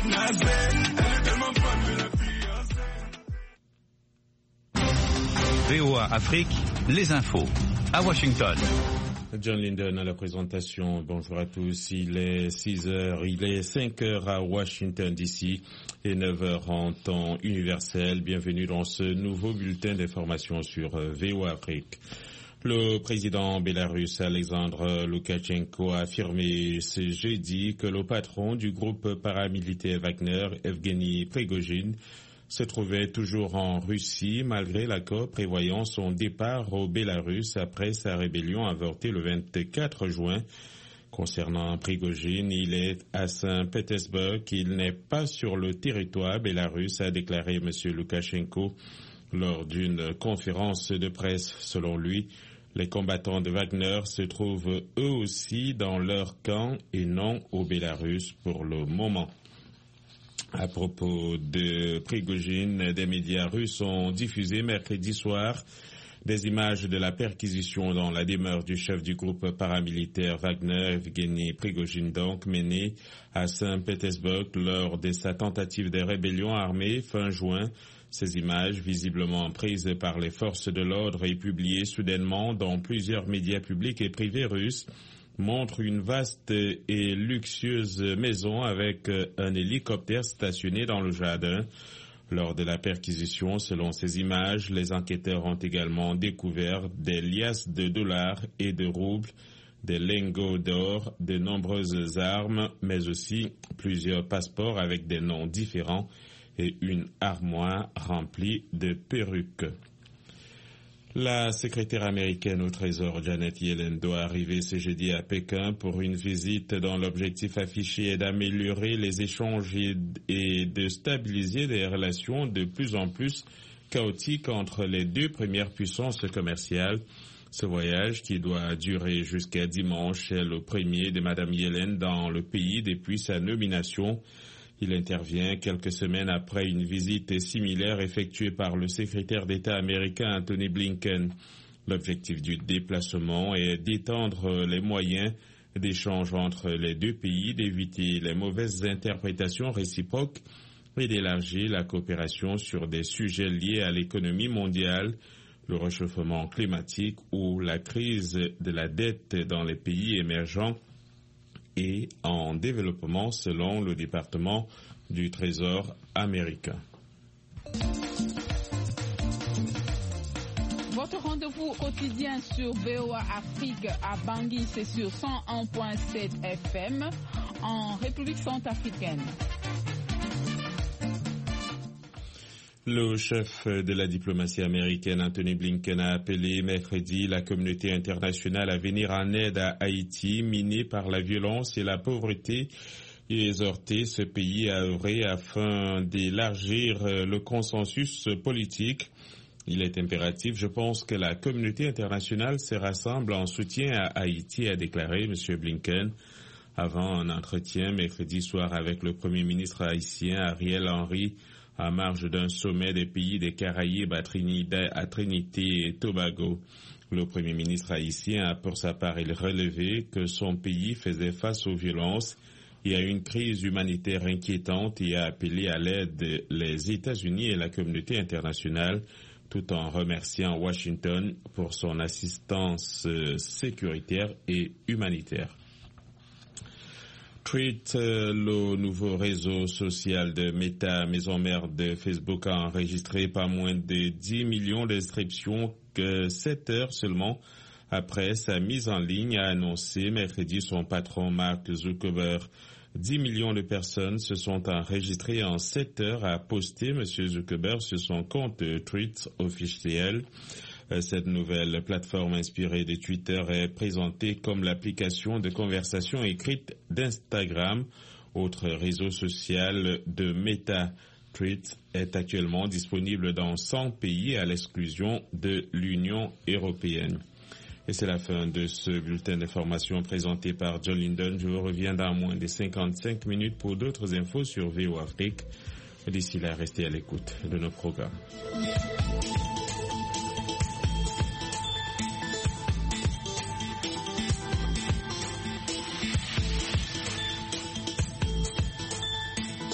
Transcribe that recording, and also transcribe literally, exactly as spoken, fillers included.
V O A Afrique, les infos, à Washington. John Linden à la présentation. Bonjour à tous. Il est six heures, il est cinq heures à Washington D C et neuf heures en temps universel. Bienvenue dans ce nouveau bulletin d'information sur V O A Afrique. Le président bélarusse Alexandre Loukachenko a affirmé ce jeudi que le patron du groupe paramilitaire Wagner, Evgeny Prigojine, se trouvait toujours en Russie malgré l'accord prévoyant son départ au Bélarus après sa rébellion avortée le vingt-quatre juin. Concernant Prigojine, il est à Saint-Pétersbourg, il n'est pas sur le territoire bélarus, a déclaré M. Loukachenko lors d'une conférence de presse. Selon lui, les combattants de Wagner se trouvent eux aussi dans leur camp et non au Bélarus pour le moment. À propos de Prigojine, des médias russes ont diffusé mercredi soir des images de la perquisition dans la demeure du chef du groupe paramilitaire Wagner, Evgeny Prigojine, donc menée à Saint-Pétersbourg lors de sa tentative de rébellion armée fin juin. Ces images, visiblement prises par les forces de l'ordre et publiées soudainement dans plusieurs médias publics et privés russes, montre une vaste et luxueuse maison avec un hélicoptère stationné dans le jardin. Lors de la perquisition, selon ces images, les enquêteurs ont également découvert des liasses de dollars et de roubles, des lingots d'or, de nombreuses armes, mais aussi plusieurs passeports avec des noms différents et une armoire remplie de perruques. La secrétaire américaine au Trésor, Janet Yellen, doit arriver ce jeudi à Pékin pour une visite dont l'objectif affiché est d'améliorer les échanges et de stabiliser des relations de plus en plus chaotiques entre les deux premières puissances commerciales. Ce voyage, qui doit durer jusqu'à dimanche, est le premier de Mme Yellen dans le pays depuis sa nomination. Il intervient quelques semaines après une visite similaire effectuée par le secrétaire d'État américain Anthony Blinken. L'objectif du déplacement est d'étendre les moyens d'échange entre les deux pays, d'éviter les mauvaises interprétations réciproques et d'élargir la coopération sur des sujets liés à l'économie mondiale, le réchauffement climatique ou la crise de la dette dans les pays émergents et en développement, selon le département du Trésor américain. Votre rendez-vous quotidien sur V O A Afrique à Bangui, c'est sur cent un virgule sept F M en République centrafricaine. Le chef de la diplomatie américaine, Anthony Blinken, a appelé mercredi la communauté internationale à venir en aide à Haïti, miné par la violence et la pauvreté, et exhorté ce pays à œuvrer afin d'élargir le consensus politique. Il est impératif, je pense, que la communauté internationale se rassemble en soutien à Haïti, a déclaré M. Blinken avant un entretien mercredi soir avec le Premier ministre haïtien Ariel Henry, à marge d'un sommet des pays des Caraïbes à Trinidad, à Trinité et Tobago. Le Premier ministre haïtien a pour sa part relevé que son pays faisait face aux violences et à une crise humanitaire inquiétante et a appelé à l'aide les États-Unis et la communauté internationale, tout en remerciant Washington pour son assistance sécuritaire et humanitaire. Tweet, le nouveau réseau social de Meta, maison mère de Facebook, a enregistré pas moins de dix millions d'inscriptions que sept heures seulement après sa mise en ligne, a annoncé mercredi son patron Mark Zuckerberg. dix millions de personnes se sont enregistrées en sept heures, a posté M. Zuckerberg sur son compte Tweet officiel. Cette nouvelle plateforme inspirée de Twitter est présentée comme l'application de conversation écrite d'Instagram, autre réseau social de Meta. Tweet est actuellement disponible dans cent pays à l'exclusion de l'Union européenne. Et c'est la fin de ce bulletin d'information présenté par John Linden. Je vous reviens dans moins de cinquante-cinq minutes pour d'autres infos sur V O A Afrique. D'ici là, restez à l'écoute de nos programmes.